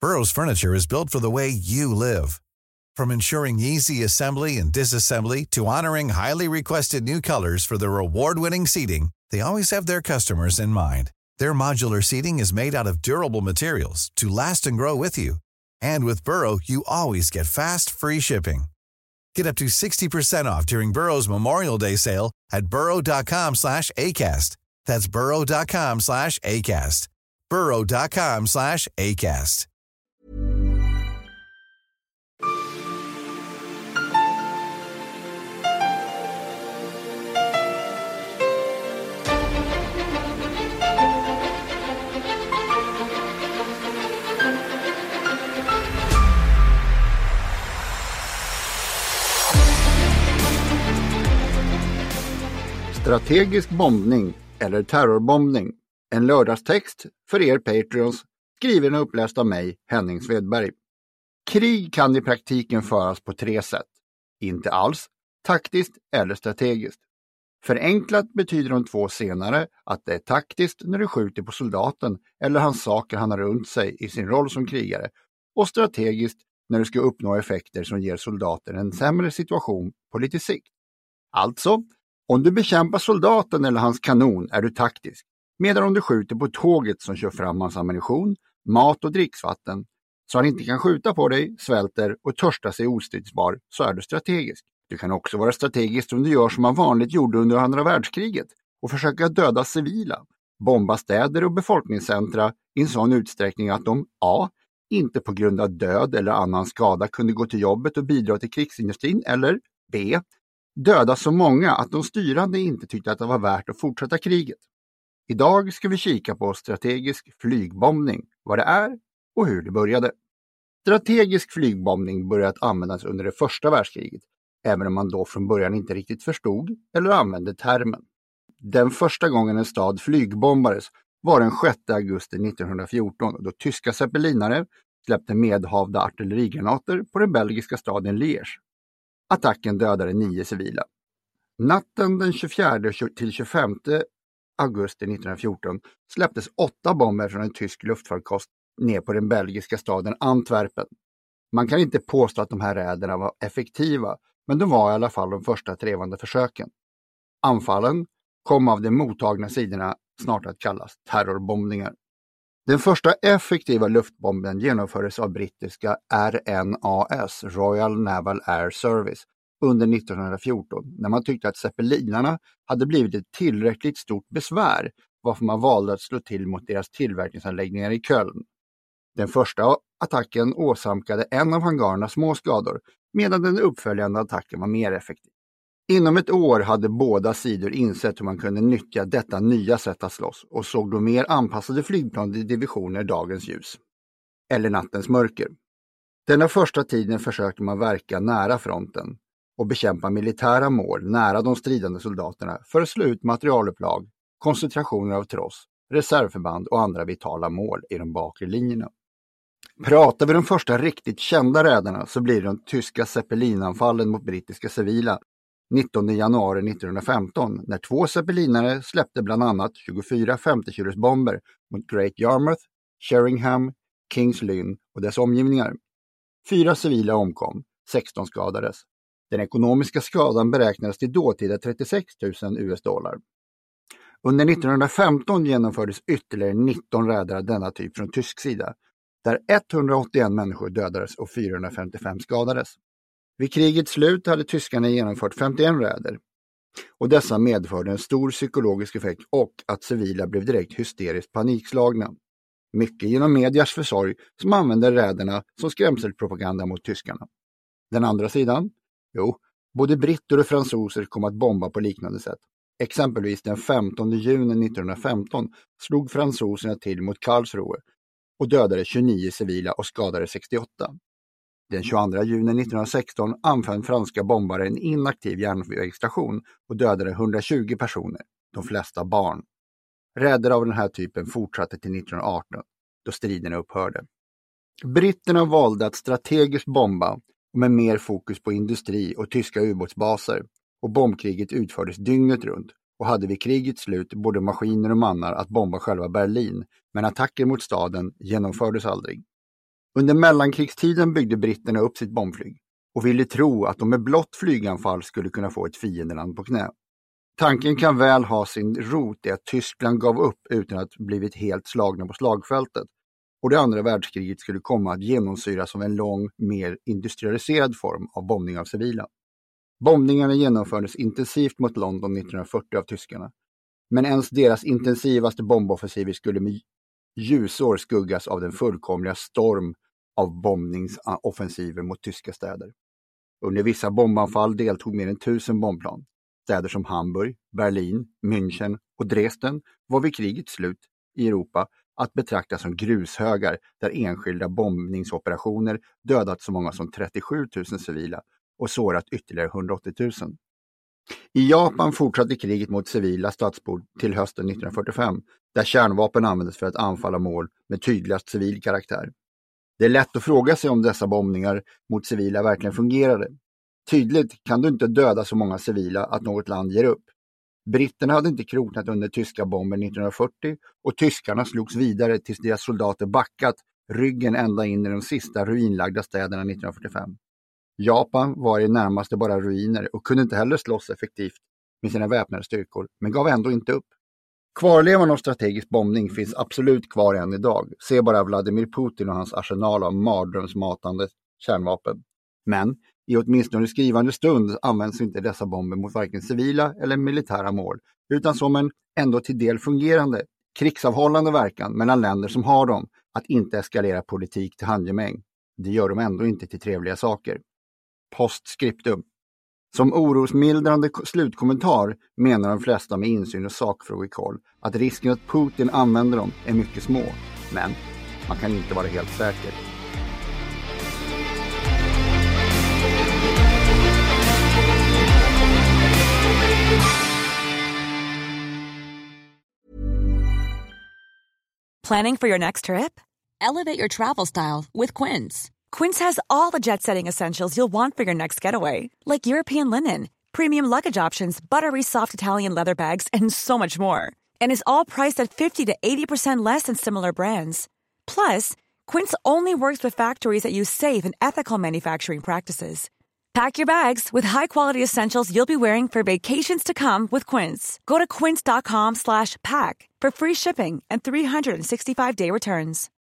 Burrow's furniture is built for the way you live. From ensuring easy assembly and disassembly to honoring highly requested new colors for their award-winning seating, they always have their customers in mind. Their modular seating is made out of durable materials to last and grow with you. And with Burrow, you always get fast, free shipping. Get up to 60% off during Burrow's Memorial Day sale at burrow.com/ACAST. That's burrow.com/ACAST. burrow.com/ACAST. Strategisk bombning eller terrorbombning. En lördagstext för er Patreons, skriven och uppläst av mig, Henning Svedberg. Krig kan i praktiken föras på 3 sätt. Inte alls, taktiskt eller strategiskt. Förenklat betyder de 2 senare att det är taktiskt när du skjuter på soldaten eller hans saker han har runt sig i sin roll som krigare, och strategiskt när du ska uppnå effekter som ger soldaten en sämre situation på lite sikt. Alltså, om du bekämpar soldaten eller hans kanon är du taktisk, medan om du skjuter på tåget som kör fram hans ammunition, mat och dricksvatten, så han inte kan skjuta på dig, svälter och törstar sig ostridsbar, så är du strategisk. Du kan också vara strategisk om du gör som man vanligt gjorde under andra världskriget och försöka döda civila, bomba städer och befolkningscentra i en sån utsträckning att de a. inte på grund av död eller annan skada kunde gå till jobbet och bidra till krigsindustrin, eller b. döda så många att de styrande inte tyckte att det var värt att fortsätta kriget. Idag ska vi kika på strategisk flygbombning, vad det är och hur det började. Strategisk flygbombning började användas under det första världskriget, även om man då från början inte riktigt förstod eller använde termen. Den första gången en stad flygbombades var den 6 augusti 1914, då tyska zeppelinare släppte medhavda artillerigranater på den belgiska staden Liège. Attacken dödade 9 civila. Natten den 24 till 25 augusti 1914 släpptes 8 bomber från en tysk luftfarkost ner på den belgiska staden Antwerpen. Man kan inte påstå att de här räderna var effektiva, men de var i alla fall de första trevande försöken. Anfallen kom av de mottagna sidorna snart att kallas terrorbombningar. Den första effektiva luftbomben genomfördes av brittiska RNAS, Royal Naval Air Service, under 1914 när man tyckte att zeppelinarna hade blivit ett tillräckligt stort besvär, varför man valde att slå till mot deras tillverkningsanläggningar i Köln. Den första attacken åsamkade en av hangarerna små skador, medan den uppföljande attacken var mer effektiv. Inom ett år hade båda sidor insett hur man kunde nyttja detta nya sätt att slåss och såg då mer anpassade flygplan i divisioner dagens ljus. Eller nattens mörker. Denna första tiden försökte man verka nära fronten och bekämpa militära mål nära de stridande soldaterna för att slå ut materialupplag, koncentrationer av tross, reservförband och andra vitala mål i de bakre linjerna. Pratar vi de första riktigt kända räderna så blir de tyska zeppelinanfallen mot brittiska civila 19 januari 1915 när 2 zeppelinare släppte bland annat 24 50-kilos bomber mot Great Yarmouth, Sheringham, Kings Lynn och dess omgivningar. 4 civila omkom, 16 skadades. Den ekonomiska skadan beräknades till dåtida 36 000 US-dollar. Under 1915 genomfördes ytterligare 19 räder av denna typ från tysk sida, där 181 människor dödades och 455 skadades. Vid krigets slut hade tyskarna genomfört 51 räder, och dessa medförde en stor psykologisk effekt och att civila blev direkt hysteriskt panikslagna. Mycket genom medias försorg som använde räderna som skrämselpropaganda mot tyskarna. Den andra sidan? Jo, både britter och fransoser kom att bomba på liknande sätt. Exempelvis den 15 juni 1915 slog fransoserna till mot Karlsruhe och dödade 29 civila och skadade 68. Den 22 juni 1916 anföll franska bombare en inaktiv järnvägsstation och dödade 120 personer, de flesta barn. Räder av den här typen fortsatte till 1918, då striderna upphörde. Britterna valde att strategiskt bomba med mer fokus på industri och tyska ubåtsbaser, och bombkriget utfördes dygnet runt och hade vid krigets slut både maskiner och mannar att bomba själva Berlin, men attacker mot staden genomfördes aldrig. Under mellankrigstiden byggde britterna upp sitt bombflyg och ville tro att de med blott flyganfall skulle kunna få ett fiendeland på knä. Tanken kan väl ha sin rot i att Tyskland gav upp utan att blivit helt slagna på slagfältet och det andra världskriget skulle komma att genomsyras av en lång, mer industrialiserad form av bombning av civila. Bombningarna genomfördes intensivt mot London 1940 av tyskarna, men ens deras intensivaste bomboffensiver skulle med ljusår skuggas av den fullkomliga storm av bombningsoffensiver mot tyska städer. Under vissa bombanfall deltog mer än 1000 bombplan. Städer som Hamburg, Berlin, München och Dresden var vid krigets slut i Europa att betrakta som grushögar där enskilda bombningsoperationer dödat så många som 37 000 civila och sårat ytterligare 180 000. I Japan fortsatte kriget mot civila stadsbor till hösten 1945 där kärnvapen användes för att anfalla mål med tydligast civil karaktär. Det är lätt att fråga sig om dessa bombningar mot civila verkligen fungerade. Tydligt kan du inte döda så många civila att något land ger upp. Britterna hade inte kroknat under tyska bomber 1940 och tyskarna slogs vidare tills deras soldater backat ryggen ända in i de sista ruinlagda städerna 1945. Japan var i närmaste bara ruiner och kunde inte heller slåss effektivt med sina väpnade styrkor, men gav ändå inte upp. Kvarlevan av strategisk bombning finns absolut kvar än idag. Se bara Vladimir Putin och hans arsenal av mardrömsmatande kärnvapen. Men i åtminstone skrivande stund används inte dessa bomber mot varken civila eller militära mål, utan som en ändå till del fungerande, krigsavhållande verkan mellan länder som har dem att inte eskalera politik till handgemäng. Det gör de ändå inte till trevliga saker. Postscriptum. Som orosmildrande slutkommentar menar de flesta med insyn och sakfrågekoll att risken att Putin använder dem är mycket små, men man kan inte vara helt säker. Planning for your next trip? Elevate your travel style with Quince. Quince has all the jet-setting essentials you'll want for your next getaway, like European linen, premium luggage options, buttery soft Italian leather bags, and so much more. And is all priced at 50 to 80% less than similar brands. Plus, Quince only works with factories that use safe and ethical manufacturing practices. Pack your bags with high-quality essentials you'll be wearing for vacations to come with Quince. Go to quince.com/pack for free shipping and 365-day returns.